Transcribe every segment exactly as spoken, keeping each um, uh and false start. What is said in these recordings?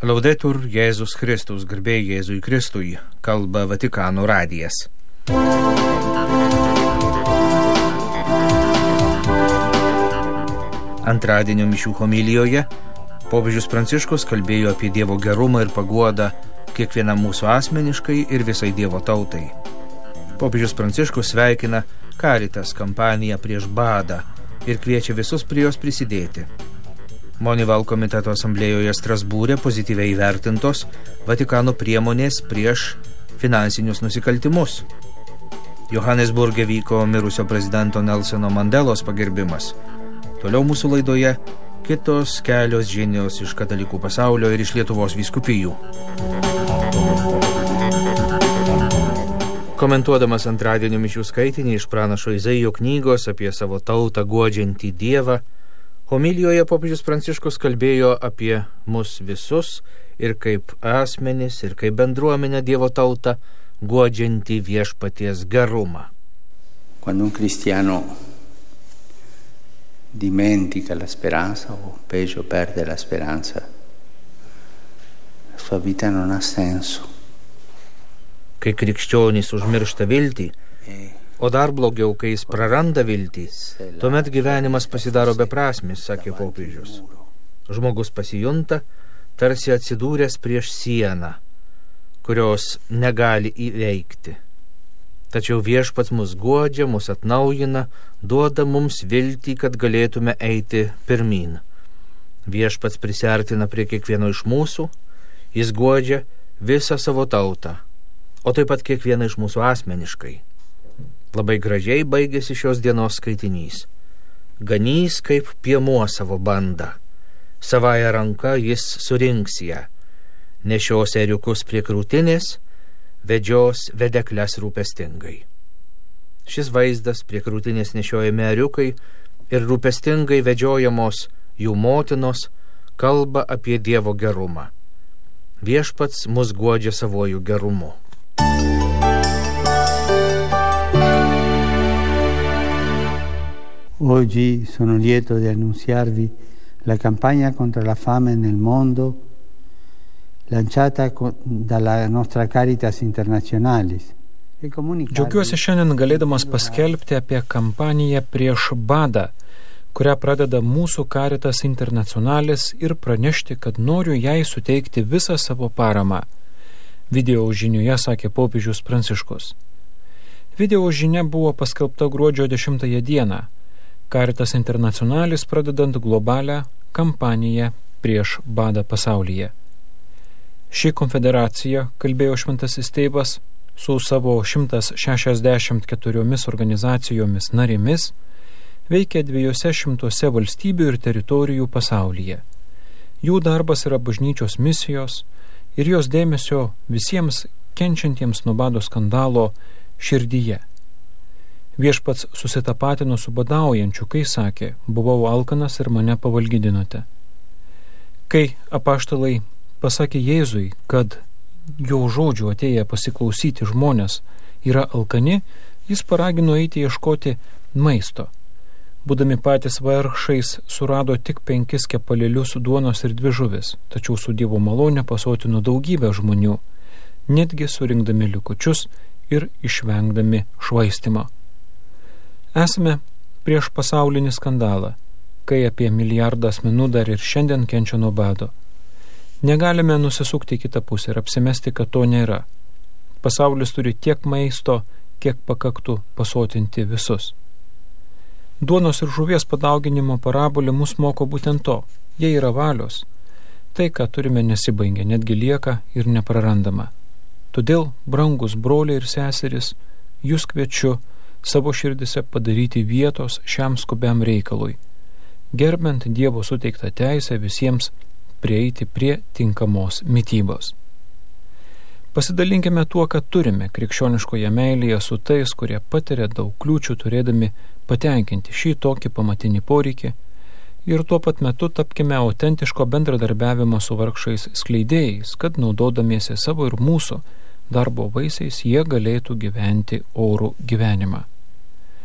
Laudetur Jėzus Kristus, garbė Jėzui Kristui, kalba Vatikano radijas. Antradienio mišių homilijoje popiežius Pranciškus kalbėjo apie Dievo gerumą ir paguodą kiekvienam mūsų asmeniškai ir visai Dievo tautai. Popiežius Pranciškus sveikina Caritas kampaniją prieš badą ir kviečia visus prie jos prisidėti. Monival komiteto asamblėjoje Strasbūre pozityviai įvertintos Vatikano priemonės prieš finansinius nusikaltimus. Johannesburge vyko mirusio prezidento Nelsono Mandelos pagerbimas. Toliau mūsų laidoje kitos kelios žinios iš katalikų pasaulio ir iš Lietuvos vyskupijų. Komentuodamas antradienio mišių skaitinį iš pranašo Izaijo knygos apie savo tautą guodžiantį Dievą, homilijoje popiežius Pranciškus kalbėjo apie mus visus ir kaip asmenis, ir kaip bendruomenę Dievo tautą guodžiantį viešpaties gerumą. Quando un cristiano dimentica la speranza o peggio perde la speranza, la sua vita non ha senso. Kai krikščionys užmiršta viltį, o dar blogiau, kai jis praranda viltį, tuomet gyvenimas pasidaro beprasmis, sakė popiežius. Žmogus pasijunta, tarsi atsidūręs prieš sieną, kurios negali įveikti. Tačiau viešpats mus guodžia, mus atnaujina, duoda mums viltį, kad galėtume eiti pirmyn. Viešpats prisiartina prie kiekvieno iš mūsų, jis guodžia visą savo tautą, o taip pat kiekvieną iš mūsų asmeniškai. Labai gražiai baigėsi šios dienos skaitinys. Ganys kaip piemuo savo bandą. Savąją ranką jis surinks ją. Nešios ėriukus prie krūtinės, vedžios vedekles rūpestingai. Šis vaizdas, prie krūtinės nešiojami ėriukai ir rūpestingai vedžiojamos jų motinos, kalba apie Dievo gerumą. Viešpats mus guodžia savojų gerumu. Oggi sono lieto di annunziarvi la campagna contro la fame nel mondo lanciata dalla nostra Caritas Internationalis. Džiaugiuosi šiandien galėdamas paskelbti apie kampaniją prieš badą, kurią pradeda mūsų Caritas Internationalis, ir pranešti, kad noriu jai suteikti visą savo paramą. Video žinioje sakė popiežius Pranciškus. Video žinia buvo paskelbta gruodžio dešimtąją dieną. Caritas Internationalis pradedant globalią kampaniją prieš badą pasaulyje. Ši konfederacija, kalbėjo šventasis tėvas, su savo šimtas šešiasdešimt keturiomis organizacijomis narėmis, veikia dviejose šimtuose valstybių ir teritorijų pasaulyje. Jų darbas yra bažnyčios misijos ir jos dėmesio visiems kenčiantiems nuo bado skandalo širdyje. Viešpats susitapatino su badaujančiu, kai sakė, buvau alkanas ir mane pavalgydinote. Kai apaštalai pasakė Jėzui, kad jo žodžių atėję pasiklausyti žmonės yra alkani, jis paragino eiti ieškoti maisto. Būdami patys vargšais, surado tik penkis kepalėlius duonos ir dvi žuvis, tačiau su Dievo malone pasotino daugybę žmonių, netgi surinkdami likučius ir išvengdami švaistimo. Esame prieš pasaulinį skandalą, kai apie milijardą asmenų dar ir šiandien kenčia nuo bado. Negalime nusisukti į kitą pusę ir apsimesti, kad to nėra. Pasaulis turi tiek maisto, kiek pakaktų pasotinti visus. Duonos ir žuvies padauginimo parabolė mus moko būtent to. Jie yra valios. Tai, ką turime, nesibaigia, netgi lieka ir neprarandama. Todėl, brangus broliai ir seserys, jūs kviečiu savo širdise padaryti vietos šiam skubiam reikalui, gerbent Dievo suteiktą teisę visiems prieiti prie tinkamos mitybos. Pasidalinkime tuo, ką turime krikščioniškoje meilėje su tais, kurie patiria daug kliūčių, turėdami patenkinti šį tokį pamatinį poreikį, ir tuo pat metu tapkime autentiško bendradarbiavimo su vargšais skleidėjais, kad naudodamiesi savo ir mūsų darbo vaisiais jie galėtų gyventi orų gyvenimą.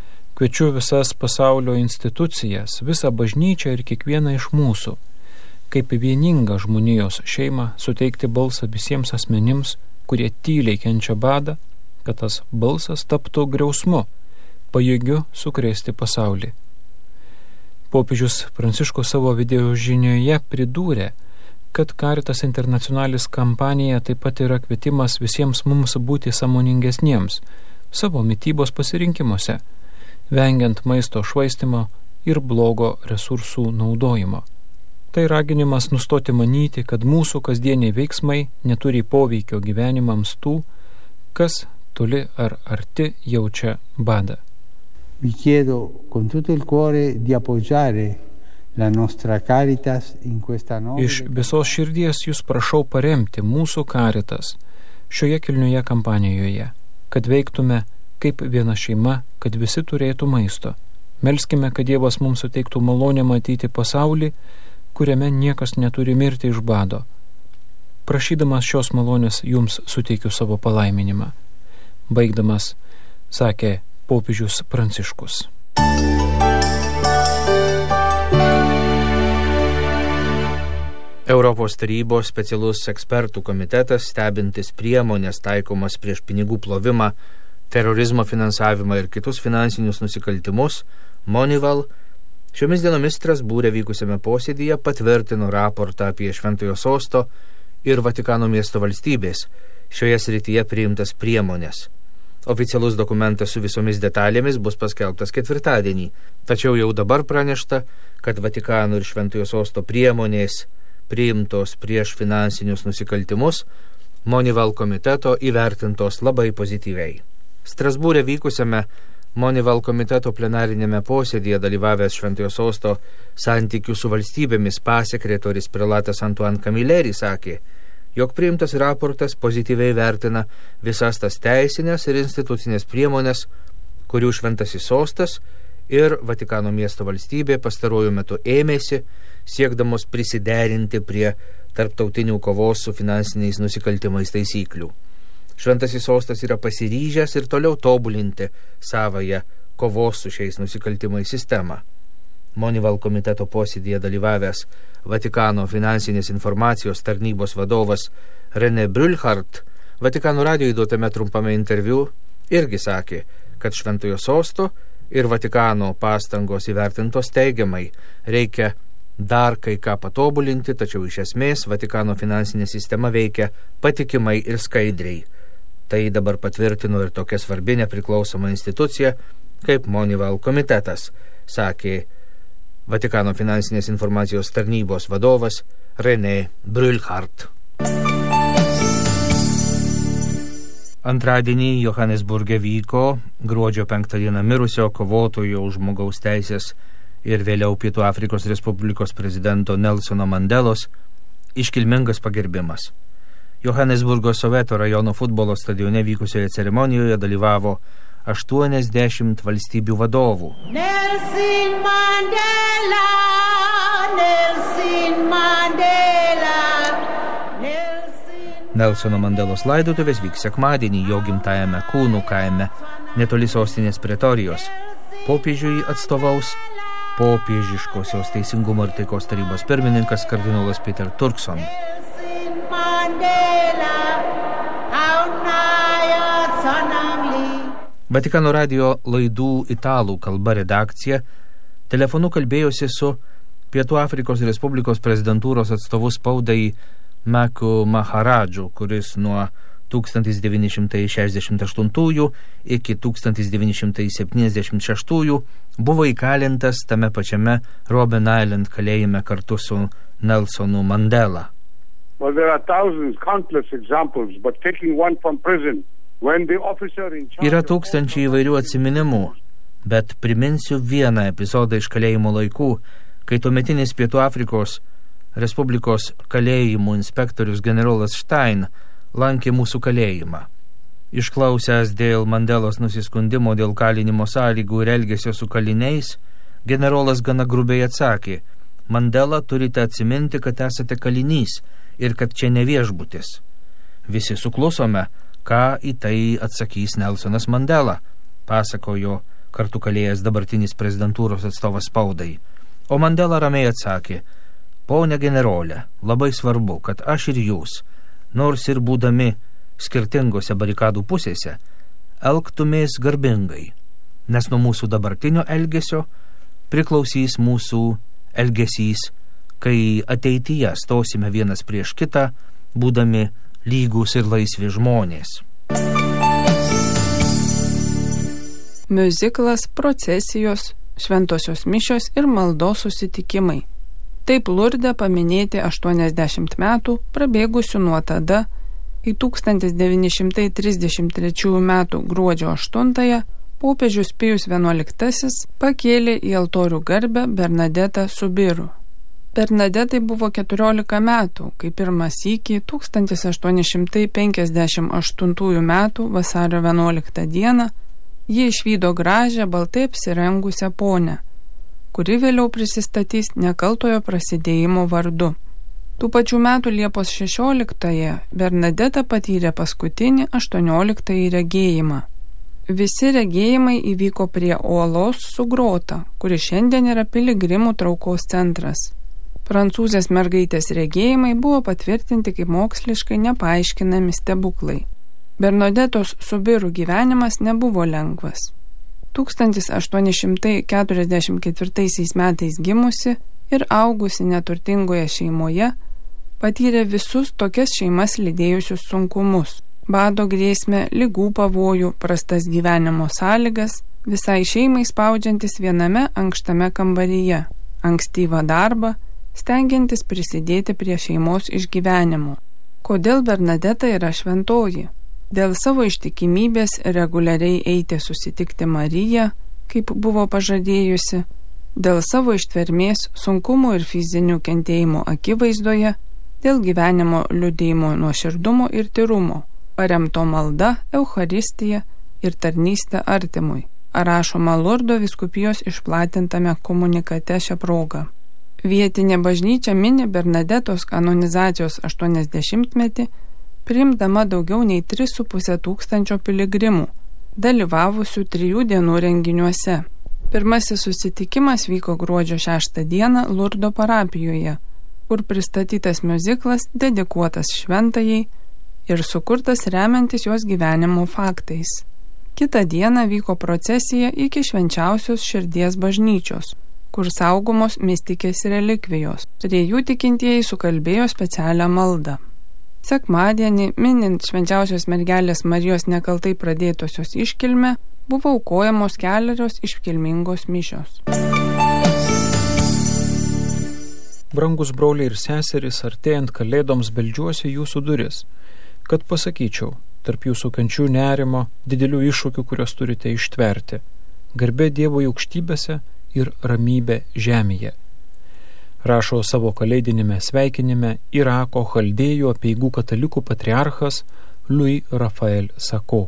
Kviečiu visas pasaulio institucijas, visą bažnyčią ir kiekvieną iš mūsų kaip vieningą žmonijos šeimą suteikti balsą visiems asmenims, kurie tyliai kenčia badą, kad tas balsas taptų griausmu, pajėgiu sukrėsti pasaulį. Popiežius Pranciškus savo video žinioje pridūrė, kad Caritas Internationalis kampanija taip pat yra kvietimas visiems mums būti sąmoningesniems savo mitybos pasirinkimuose, vengiant maisto švaistimo ir blogo resursų naudojimo. Tai raginimas nustoti manyti, kad mūsų kasdieniai veiksmai neturi poveikio gyvenimams tų, kas toli ar arti jaučia badą. Vi chiedo con tutto il cuore di appoggiare la nostra Caritas in questa nobile... Iš visos širdies jūs prašau paremti mūsų Caritas šioje kilnioje kampanijoje, kad veiktume kaip viena šeima, kad visi turėtų maisto. Melskime, kad Dievas mums suteiktų malonę matyti pasaulį, kuriame niekas neturi mirti iš bado. Prašydamas šios malonės jums suteikiu savo palaiminimą. Baigdamas, sakė popiežius Pranciškus. Europos tarybos specialus ekspertų komitetas, stebintis priemonės taikomas prieš pinigų plovimą, terorizmo finansavimą ir kitus finansinius nusikaltimus, Monival, šiomis dienomis Strasbūre vykusiame posėdyje patvirtino raportą apie Šventojo Sosto ir Vatikano miesto valstybės šioje srityje priimtas priemonės. Oficialus dokumentas su visomis detalėmis bus paskelbtas ketvirtadienį, tačiau jau dabar pranešta, kad Vatikano ir Šventojo Sosto priemonės priimtos prieš finansinius nusikaltimus Monival komiteto įvertintos labai pozityviai. Strasbūre vykusiame Monival komiteto plenarinėme posėdėje dalyvavęs Šventojo Sosto santykių su valstybėmis pasekretorius prelatas Antoine Camilleri sakė, jog priimtas raportas pozityviai vertina visas tas teisinės ir institucinės priemonės, kurių Šventasis Sostas ir Vatikano miesto valstybė pastaruoju metu ėmėsi, siekdamos prisiderinti prie tarptautinių kovos su finansiniais nusikaltimais taisyklių. Šventasis Sostas yra pasiryžęs ir toliau tobulinti savąją kovos su šiais nusikaltimais sistemą. Monival komiteto posėdėje dalyvavęs Vatikano finansinės informacijos tarnybos vadovas René Brülhart Vatikano radijo įduotame trumpame interviu irgi sakė, kad Šventojo Sosto ir Vatikano pastangos įvertintos teigiamai, reikia dar kai ką patobulinti, tačiau iš esmės Vatikano finansinė sistema veikia patikimai ir skaidriai. Tai dabar patvirtino ir tokia svarbi nepriklausoma institucija kaip Monival komitetas, sakė Vatikano finansinės informacijos tarnybos vadovas René Brülhart. Antradienį Johannesburge vyko gruodžio penktą dieną mirusio kovotojo už žmogaus teisės ir vėliau Pietų Afrikos Respublikos prezidento Nelsono Mandelos iškilmingas pagerbimas. Johannesburgo Soweto rajono futbolo stadione vykusioje ceremonijoje dalyvavo aštuoniasdešimt valstybių vadovų. Nelson Mandela, Nelson Mandela, Nelson... Nelsono Mandelos laidotuvės vyks sekmadienį jo gimtajame Kūnų kaime, netoli sostinės Pretorijos. Popiežiui atstovaus popiežiškosios teisingumo ir taikos tarybos pirmininkas kardinolas Peter Turkson. Vatikano radijo laidų italų kalba redakcija telefonu kalbėjosi su Pietų Afrikos Respublikos prezidentūros atstovu spaudai Meku Maharadžu, kuris nuo tūkstantis devyni šimtai šešiasdešimt aštuntųjų iki tūkstantis devyni šimtai septyniasdešimt šeštųjų buvo įkalintas tame pačiame Robben Island kalėjime kartu su Nelsonu Mandela. Well, there are thousands, countless examples, but taking one from prison, when the officer in charge... Yra tūkstančiai įvairių atsiminimų, bet priminsiu vieną epizodą iš kalėjimo laikų, kai tuometinis Pietų Afrikos Respublikos kalėjimų inspektorius generolas Stein lankė mūsų kalėjimą. Išklausęs dėl Mandelos nusiskundimo dėl kalinimo sąlygų ir elgesio su kaliniais, generolas gana grubiai atsakė, Mandela, turite atsiminti, kad esate kalinys ir kad čia ne viešbutis. Visi suklusome, ką į tai atsakys Nelsonas Mandela, pasakojo kartu kalėjęs dabartinis prezidentūros atstovas spaudai. O Mandela ramiai atsakė, Pone generolė, labai svarbu, kad aš ir jūs, nors ir būdami skirtingose barikadų pusėse, elgtumės garbingai, nes nuo mūsų dabartinio elgesio priklausys mūsų elgesys, kai ateityje stosime vienas prieš kitą, būdami lygūs ir laisvi žmonės. Miuziklas, procesijos, šventosios mišios ir maldos susitikimai. Taip Lurde paminėti aštuoniasdešimt metų prabėgusių nuo tada, kai tūkstantis devyni šimtai trisdešimt trečiųjų metų gruodžio aštuntąją popiežius Pijus vienuoliktasis pakėlė į altorių garbę Bernadetą Subiru. Bernadetai buvo keturiolika metų, kai pirmą sykį tūkstantis aštuoni šimtai penkiasdešimt aštuntųjų metų vasario vienuoliktą dieną ji išvydo gražią baltai apsirengusią ponę, kuri vėliau prisistatys nekaltojo prasidėjimo vardu. Tų pačių metų Liepos šešioliktąją Bernadeta patyrė paskutinį aštuonioliktąjį regėjimą. Visi regėjimai įvyko prie uolos su grota, kuri šiandien yra piligrimų traukos centras. Prancūzės mergaitės regėjimai buvo patvirtinti kaip moksliškai nepaaiškinami stebuklai. Bernadetos Subiru gyvenimas nebuvo lengvas. tūkstantis aštuoni šimtai keturiasdešimt ketvirtaisiais metais gimusi ir augusi neturtingoje šeimoje, patyrė visus tokias šeimas lydėjusius sunkumus – bado grėsmę, ligų pavojų, prastas gyvenimo sąlygas, visai šeimai spaudžiantis viename ankštame kambaryje, ankstyvą darbą, stengiantis prisidėti prie šeimos išgyvenimo. Kodėl Bernadeta yra šventoji? Dėl savo ištikimybės reguliariai eiti susitikti Mariją, kaip buvo pažadėjusi, dėl savo ištvermės, sunkumų ir fizinių kentėjimų akivaizdoje, dėl gyvenimo liudijimo nuoširdumo ir tyrumo, paremto malda, Eucharistija ir tarnystė artimui, rašoma Lurdo vyskupijos išplatintame komunikate šią progą. Vietinė bažnyčia mini Bernadetos kanonizacijos aštuoniasdešimtmetį, priimdama daugiau nei tris su puse tūkstančio piligrimų, dalyvavusių trijų dienų renginiuose. Pirmasis susitikimas vyko gruodžio šeštą dieną Lurdo parapijoje, kur pristatytas miuziklas dedikuotas šventajai ir sukurtas remiantis jos gyvenimo faktais. Kitą dieną vyko procesija iki švenčiausios širdies bažnyčios, kur saugomos mistikės relikvijos. Prie jų tikintieji sukalbėjo specialią maldą. Sekmadienį, minint švenčiausios mergelės Marijos nekaltai pradėtosios iškilmę, buvo aukojamos kelios iškilmingos mišios. Brangus broliai ir seserys, artėjant kalėdoms beldžiuosi jūsų duris, kad pasakyčiau, tarp jūsų kančių nerimo, didelių iššūkių, kuriuos turite ištverti, garbė Dievo aukštybėse ir ramybė žemėje. Rašo savo kalėdinime sveikinime Irako chaldėjų apeigų katalikų patriarchas Louis Raphael Sako.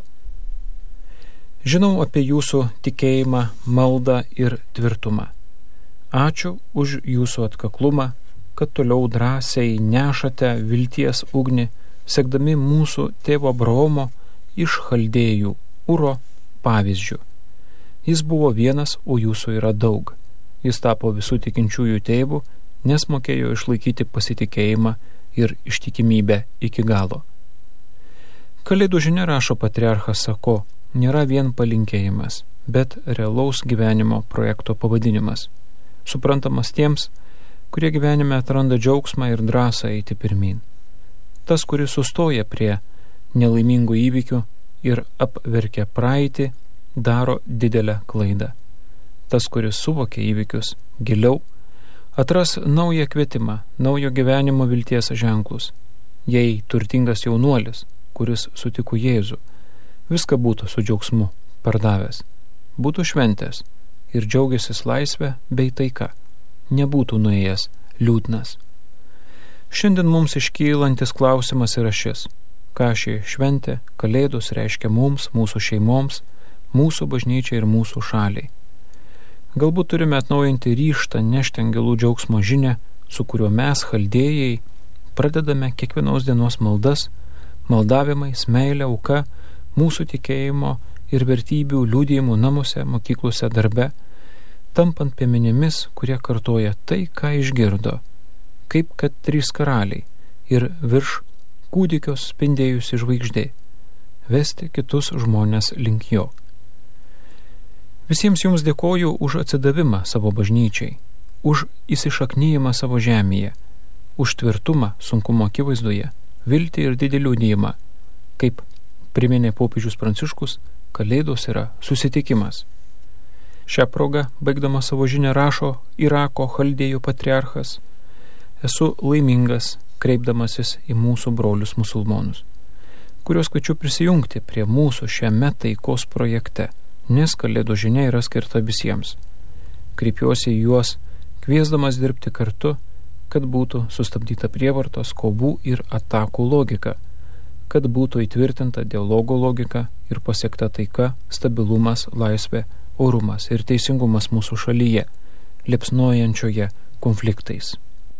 Žinau apie jūsų tikėjimą, maldą ir tvirtumą. Ačiū už jūsų atkaklumą, kad toliau drąsiai nešate vilties ugnį, sekdami mūsų tėvo Abraomo iš chaldėjų Uro pavyzdžių. Jis buvo vienas, o jūsų yra daug. Jis tapo visų tikinčiųjų tėvų, nes mokėjo išlaikyti pasitikėjimą ir ištikimybę iki galo. Kalėdų žinia, rašo patriarchas Sako, nėra vien palinkėjimas, bet realaus gyvenimo projekto pavadinimas, suprantamas tiems, kurie gyvenime atranda džiaugsmą ir drąsą eiti pirmyn. Tas, kuris sustoja prie nelaimingų įvykių ir apverkia praeitį, daro didelę klaidą. Tas, kuris suvokia įvykius giliau, atras naują kvietimą, naujo gyvenimo vilties ženklus. Jei turtingas jaunuolis, kuris sutiko Jėzų, viską būtų su džiaugsmu pardavęs, būtų šventęs ir džiaugiasis laisvę bei taika, nebūtų nuėjęs liūdnas. Šiandien mums iškylantis klausimas yra šis: ką ši šventė, kalėdos reiškia mums, mūsų šeimoms, mūsų bažnyčiai ir mūsų šaliai. Galbūt turime atnaujinti ryžtą nešti angelų džiaugsmo žinią, su kuriuo mes, chaldėjai, pradedame kiekvienos dienos maldas, maldavimais, meilė, auka, mūsų tikėjimo ir vertybių liudijimų namuose, mokyklose, darbe, tampant piemenimis, kurie kartoja tai, ką išgirdo, kaip kad trys karaliai ir virš kūdikios spindėjusi žvaigždė, vesti kitus žmonės link jo. Visiems jums dėkoju už atsidavimą savo bažnyčiai, už įsišaknyjimą savo žemėje, už tvirtumą sunkumo akivaizdoje, viltį ir didelį liudijimą. Kaip priminė popiežius Pranciškus, Kalėdos yra susitikimas. Šią progą, baigdama savo žinią, rašo Irako chaldėjų patriarchas: esu laimingas, kreipdamasis į mūsų brolius musulmonus, kuriuos kviečiu prisijungti prie mūsų šiame taikos projekte, nes Kalėdų žinia yra skirta visiems. Kreipiuosi į juos, kviesdamas dirbti kartu, kad būtų sustabdyta prievartos, kovų ir atakų logika, kad būtų įtvirtinta dialogo logika ir pasiekta taika, stabilumas, laisvė, orumas ir teisingumas mūsų šalyje, liepsnojančioje konfliktais.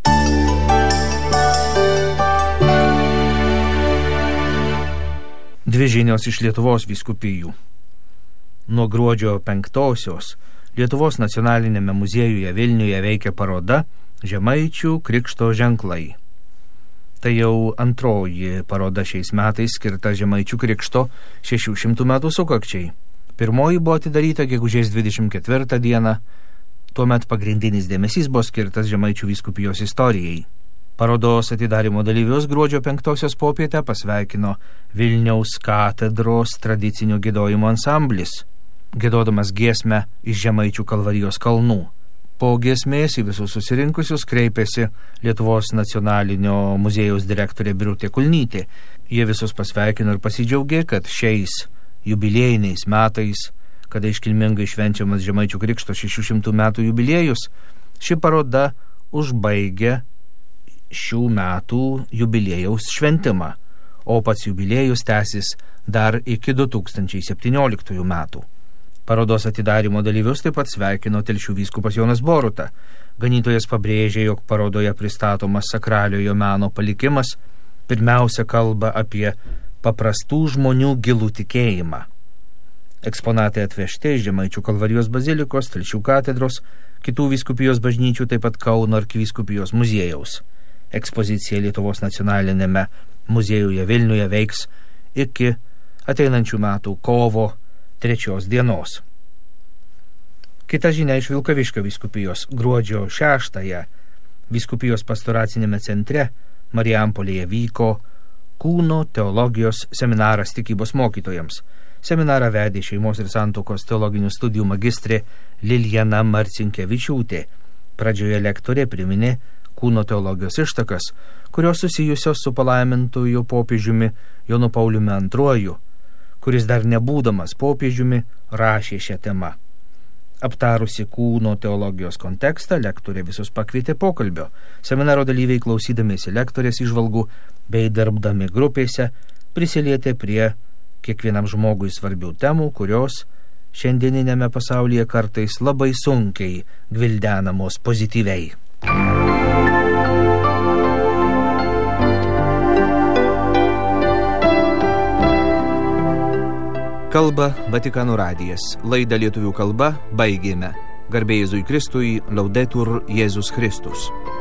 Dvi žinios iš Lietuvos vyskupijų. Nuo gruodžio penktosios Lietuvos nacionalinėme muziejuje Vilniuje veikia paroda Žemaičių krikšto ženklai. Tai jau antroji paroda šiais metais skirta Žemaičių krikšto šešių šimtų metų sukakčiai. Pirmoji buvo atidaryta gegužės dvidešimt ketvirtą dieną, tuomet pagrindinis dėmesys buvo skirtas Žemaičių vyskupijos istorijai. Parodos atidarymo dalyvius gruodžio penktosios popietę pasveikino Vilniaus katedros tradicinio giedojimo ansamblis, giedodamas giesmę iš Žemaičių Kalvarijos kalnų. Po giesmės į visus susirinkusius kreipėsi Lietuvos nacionalinio muziejaus direktorė Birutė Kulnytė. Jie visus pasveikino ir pasidžiaugė, kad šiais jubiliejiniais metais, kada iškilmingai švenčiamas Žemaičių krikšto šešių šimtų metų jubiliejus, ši paroda užbaigia šių metų jubiliejaus šventimą, o pats jubiliejus tęsis dar iki du tūkstančiai septynioliktųjų metų. Parodos atidarymo dalyvius taip pat sveikino Telšių vyskupas Jonas Boruta. Ganytojas pabrėžė, jog parodoje pristatomas sakraliojo meno palikimas pirmiausia kalba apie paprastų žmonių gilų tikėjimą. Eksponatai atvežti iš Žemaičių Kalvarijos bazilikos, Telšių katedros, kitų vyskupijos bažnyčių, taip pat Kauno arkivyskupijos muziejaus. Ekspozicija Lietuvos nacionalinėme muziejuje Vilniuje veiks iki ateinančių metų kovo trečios dienos. Kita žinia iš Vilkaviškio vyskupijos. Gruodžio šeštąją vyskupijos pastoracinėme centre Marijampolėje vyko kūno teologijos seminaras tikybos mokytojams. Seminarą vedė šeimos ir santuokos teologinių studijų magistrė Liljana Marcinkevičiūtė. Pradžioje lektorė priminė kūno teologijos ištakas, kurios susijusios su palaimintuoju popiežiumi Jonu Pauliumi antruoju, kuris dar nebūdamas popiežiumi rašė šią temą. Aptarusi kūno teologijos kontekstą, lektorė visus pakvietė pokalbio. Seminaro dalyviai, klausydamiesi lektorės įžvalgų bei darbdami grupėse, prisilietė prie kiekvienam žmogui svarbių temų, kurios šiandieninėme pasaulyje kartais labai sunkiai gvildenamos pozityviai. Kalba Vatikano radijas. Laidą lietuvių kalba baigėme. Garbė Jėzui Kristui, Laudetur Jėzus Kristus.